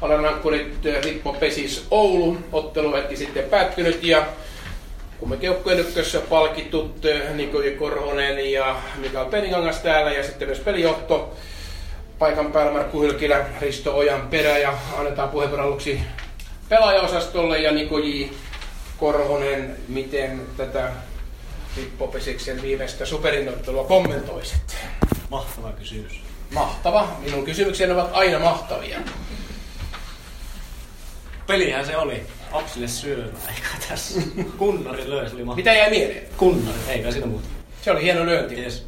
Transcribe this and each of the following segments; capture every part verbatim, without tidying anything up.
Olen ankkurit Lippo Pesis Oulu. Ottelu hetki sitten päättynyt ja kumminkin joukkueen ykkössä palkitut Niko Korhonen ja Mikael Penikangas täällä ja sitten myös pelijohto. Paikan päällä Markku Hylkilä, Risto Ojanperä ja annetaan puheenvuoron aluksi pelaajaosastolle ja Niko J. Korhonen, miten tätä Lippo Pesiksen viimeistä superinnoittelua kommentoisit? Mahtava kysymys. Mahtava. Minun kysymykseni ovat aina mahtavia. Pelihän se oli. Apsille syömä, eikä tässä. Kunnari löi, se oli mahtava. Mitä jäi mieleen? Kunnari, eikä siinä muuta. Se oli hieno lyönti. Yes.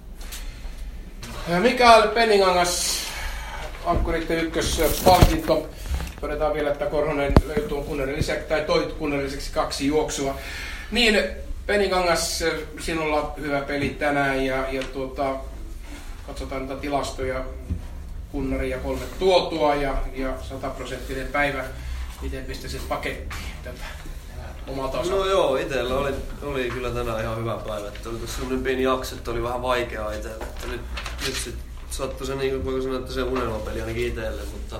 Mikael Penikangas, ankkuritten ykköspalkinto. Todetaan vielä, että Korhonen löytyy kunnarin lisäksi, tai toi kunnarin lisäksi kaksi juoksua. Niin, Penikangas, sinulla hyvä peli tänään ja, ja tuota, katsotaan näitä tilastoja. Kunnari ja kolme tuotua ja, ja sataprosenttinen päivä. Miten pistäisit pakettiin tätä omalta osalta? No joo, itsellä oli, oli kyllä tänään ihan hyvä päivä. Että oli tuossa sellainen pieni jakso, että oli vähän vaikeaa itsellä. Että nyt, nyt sit sattui se, niin voiko sanoa, että se unelmapeli ainakin itselle, mutta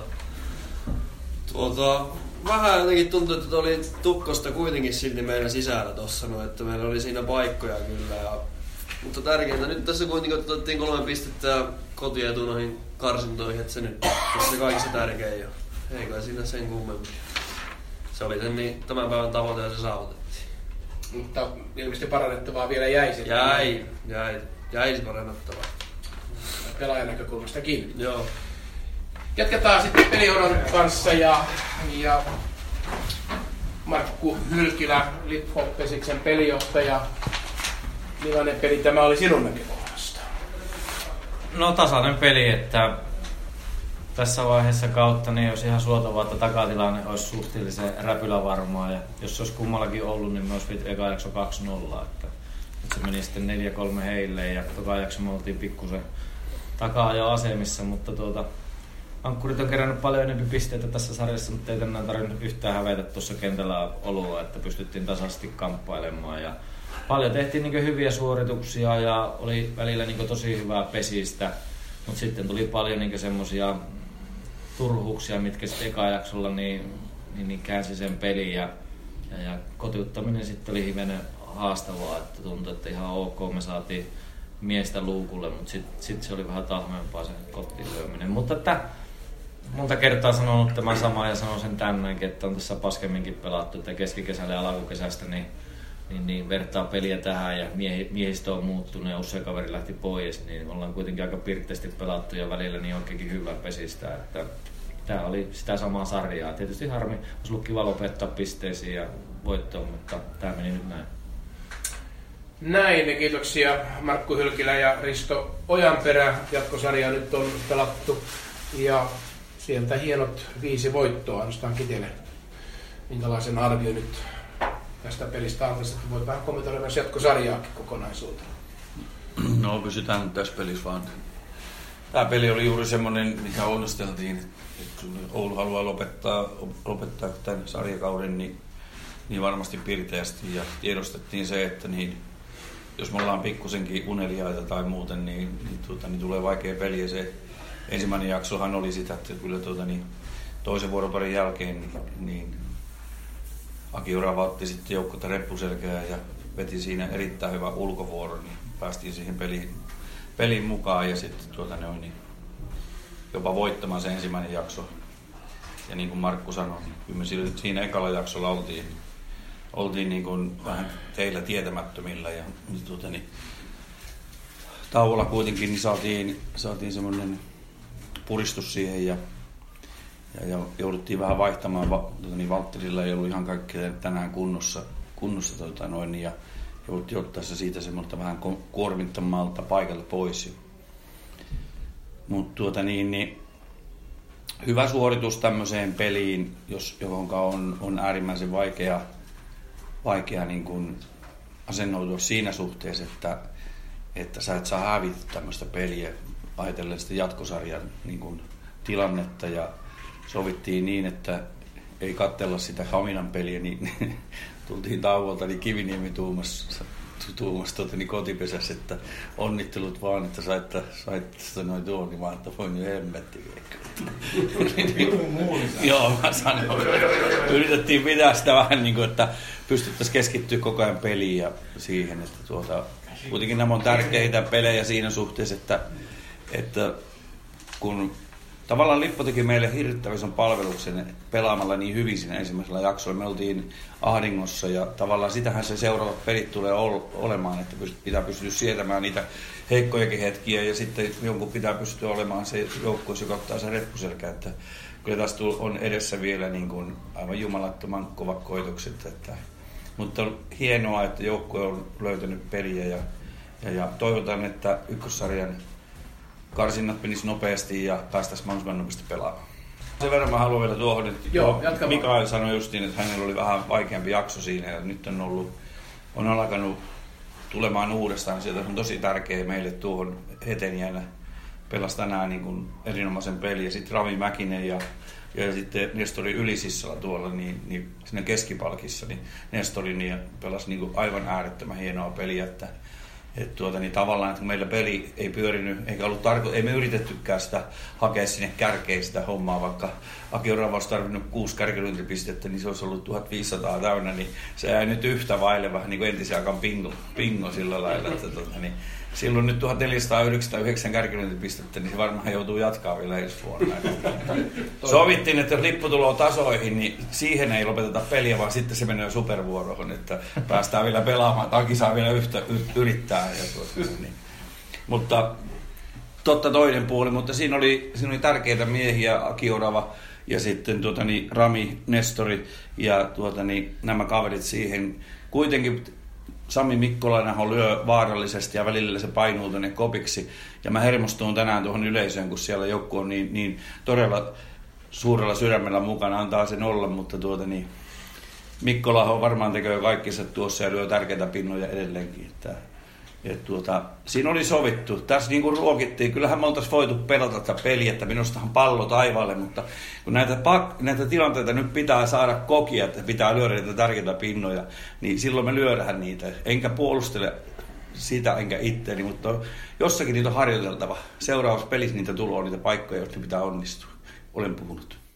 tuota, vähän jotenkin tuntui, että oli tukkosta kuitenkin silti meidän sisällä tossa, no, että meillä oli siinä paikkoja kyllä. Ja, mutta tärkeintä nyt tässä kuitenkin otettiin kolme pistettä kotietu noihin karsintoihin, että se nyt se kaikista tärkein jo. Ei kai siinä sen kummemmin. Se oli sen niin tämän päivän tavoite ja se saavutettiin. Mutta ilmeisesti parannettavaa vielä jäi sitten. Jäi, jäi, jäi parannettavaa. Pelaajan näkökulmastakin. Joo. Jatketaan sitten pelijohdon kanssa ja, ja Markku Hylkilä, Lippo Pesiksen pelijohtaja. Millainen peli tämä oli sinun näkökulmasta? No tasainen peli, että tässä vaiheessa kautta niin olisi ihan suotavaa, että takatilanne olisi suhteellisen räpylävarmaa. Ja jos se olisi kummallakin ollut, niin me olisi viety eka jakso kaksi nolla. Että nyt se meni sitten neljä kolme heille ja toka jakso me oltiin pikkusen takaa jo asemissa. Mutta tuota, ankkurit on kerännyt paljon enemmän pisteitä tässä sarjassa, mutta ei tänään tarvinnut yhtään hävetä tuossa kentällä oloa, että pystyttiin tasaisesti kamppailemaan. Ja paljon tehtiin niin hyviä suorituksia ja oli välillä niin tosi hyvää pesistä, mutta sitten tuli paljon niin semmoisia turhuuksia, mitkä sitten eka jaksolla niin, niin, niin käänsi sen pelin ja, ja, ja kotiuttaminen sitten oli hivenen haastavaa, että tuntui, että ihan ok, me saatiin miestä luukulle, mutta sitten sit se oli vähän tahmempaa se kotiin lyöminen. Mutta että monta kertaa sanonut tämän samaa ja sanon sen tänäänkin, että on tässä paskemminkin pelattu, että keskikesällä ja alkukesästä niin, niin, niin vertaa peliä tähän ja miehi, miehistö on muuttunut ja usein kaveri lähti pois, niin ollaan kuitenkin aika pirteästi pelattu ja välillä niin oikeinkin hyvä pesistä, että tämä oli sitä samaa sarjaa. Tietysti harmi, olisi ollut kiva lopettaa pisteisiin ja voittoon, mutta tämä meni nyt näin. Näin, kiitoksia Markku Hylkilä ja Risto Ojanperä. Jatkosarja nyt on pelattu ja sieltä hienot viisi voittoa. Ainoastaan Kitele, minkälaisen arvio nyt tästä pelistä antaisi, että voit vähän kommentoida myös jatkosarjaakin kokonaisuutena. No pysytään nyt tässä pelissä vaan. Tämä peli oli juuri semmoinen, mikä onnisteltiin, että Oulu haluaa lopettaa, lopettaa tämän sarjakauden niin, niin varmasti pirteästi ja tiedostettiin se, että niin, jos me ollaan pikkusenkin uneliaita tai muuten, niin, niin, tuota, niin tulee vaikea peli ja se ensimmäinen jaksohan oli sitä, että kyllä tuota, niin, toisen vuoroparin jälkeen niin, niin Aki Orava otti sitten joukkota reppuselkää ja veti siinä erittäin hyvä ulkovuoro, niin päästiin siihen peliin, peliin mukaan ja sitten tuota, ne niin jopa voittamaan se ensimmäinen jakso. Ja niin kuin Markku sanoi, niin kyllä me siinä ekalla jaksolla oltiin, oltiin niin kuin vähän teillä tietämättömillä ja niin, tuota, niin, tauolla kuitenkin niin saatiin, saatiin semmoinen puristus siihen ja Ja, ja jouduttiin vähän vaihtamaan, tuota, niin Valtterilla ei ollut ihan kaikkea tänään kunnossa, kunnossa tuota, noin, ja jouduttiin ottaa se siitä semmoista vähän kuormittamalta paikalta pois. Mutta tuota, niin, niin, hyvä suoritus tämmöiseen peliin, jos, johonka on, on äärimmäisen vaikea, vaikea niin kun asennoitua siinä suhteessa, että, että sä et saa hävitä tämmöistä peliä ajatellen sitä jatkosarjan niin kun tilannetta ja sovittiin niin, että ei katsella sitä Haminan peliä, niin tultiin tauolta, niin Kiviniemi tuumasi, tuumasta tuota, niin kotipesässä, että onnittelut vaan, että saitte, saitte noin tuon, niin mä että voin jo hemmetti. Joo, mä sanoin. Yritettiin pitää sitä vähän niin kuin, että pystyttäisiin keskittyä koko ajan peliin ja siihen, että tuota, kuitenkin nämä on tärkeitä pelejä siinä suhteessa, että, että kun tavallaan Lippo teki meille hirvittävän ison palveluksen pelaamalla niin hyvin siinä ensimmäisellä jaksolla. Me oltiin ahdingossa ja tavallaan sitähän se seuraavat pelit tulee olemaan, että pitää pystyä sietämään niitä heikkojakin hetkiä ja sitten jonkun pitää pystyä olemaan se joukkueessa, joka ottaa sen reppuselkä. Että kyllä tästä on edessä vielä niin kuin aivan jumalattoman kovat koitokset. Että, mutta on hienoa, että joukkue on löytänyt peliä ja, ja, ja toivotaan, että ykkössarjan karsinnat menisi nopeasti ja päästäisiin mahdollisimman nopeasti pelaamaan. Sen verran mä haluan vielä tuohon, että Joo, Mikael sanoi justiin, että hänellä oli vähän vaikeampi jakso siinä ja nyt on ollut, on alkanut tulemaan uudestaan. Sieltä on tosi tärkeä meille tuohon Heteniänä pelasi tänään niin kuin erinomaisen pelin ja sitten Rami Mäkinen ja, ja sitten Nestori Ylisissala tuolla niin, niin siinä keskipalkissa, niin Nestori niin pelasi niin kuin aivan äärettömän hienoa peliä, että että tuota, niin tavallaan, että meillä peli ei pyörinyt, eikä ollut tarko- ei me yritettykään sitä hakea sinne kärkeen sitä hommaa, vaikka Aki Orava olisi tarvinnut kuusi kärkilyöntipistettä, niin se olisi ollut tuhatviisisataa täynnä, niin se jäi nyt yhtä vaille vähän niin kuin entisen aikaan pingo, pingo sillä lailla, että tuota, niin silloin nyt tuhatneljäsataayhdeksänkymmentäyhdeksän kärkilyöntipistettä, niin se varmaan joutuu jatkaa vielä ensi vuonna. Sovittiin, että jos Lippu tulee tasoihin, niin siihen ei lopeteta peliä, vaan sitten se menee supervuoroon, että päästään vielä pelaamaan. Taki saa vielä yhtä yrittää. Ja tuota, niin. Mutta totta toinen puoli, mutta siinä oli, siinä oli tärkeitä miehiä, Aki Orava ja sitten tuota, niin, Rami, Nestori ja tuota, niin, nämä kaverit siihen. Kuitenkin Sami Mikkolainen lyö vaarallisesti ja välillä se painuu tänne kopiksi. Ja mä hermostuin tänään tuohon yleisöön, kun siellä joku on niin, niin todella suurella sydämellä mukana, antaa sen olla, mutta tuota niin, Mikkolaho varmaan tekee kaikkinsa tuossa ja lyö tärkeitä pinnoja edelleenkin. Että, et tuota, siinä oli sovittu. Tässä niin kuin ruokittiin. Kyllähän me oltaisiin voitu pelata tätä peliä, että minustahan pallo taivaalle, mutta kun näitä, pak- näitä tilanteita nyt pitää saada kokia, että pitää lyödä niitä tärkeitä pinnoja, niin silloin me lyödään niitä. Enkä puolustele sitä enkä itteeni, mutta jossakin niitä on harjoiteltava. Seuraavassa pelissä niitä tulee, niitä paikkoja, joista pitää onnistua. Olen puhunut.